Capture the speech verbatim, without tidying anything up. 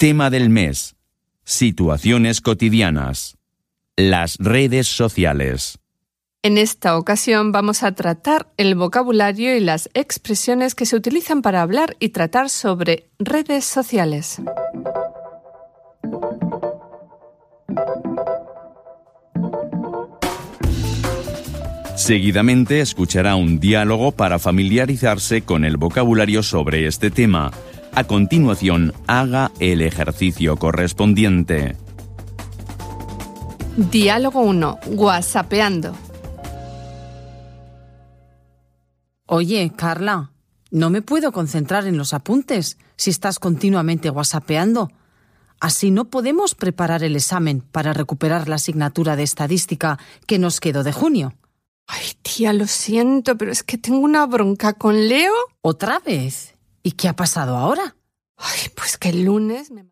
Tema del mes: situaciones cotidianas. Las redes sociales. En esta ocasión vamos a tratar el vocabulario y las expresiones que se utilizan para hablar y tratar sobre redes sociales. Seguidamente escuchará un diálogo para familiarizarse con el vocabulario sobre este tema. A continuación, haga el ejercicio correspondiente. Diálogo uno. WhatsAppeando. Oye, Carla, no me puedo concentrar en los apuntes si estás continuamente whatsappeando. Así no podemos preparar el examen para recuperar la asignatura de estadística que nos quedó de junio. Ay, tía, lo siento, pero es que tengo una bronca con Leo. ¿Otra vez? ¿Y qué ha pasado ahora? Ay, pues que el lunes me...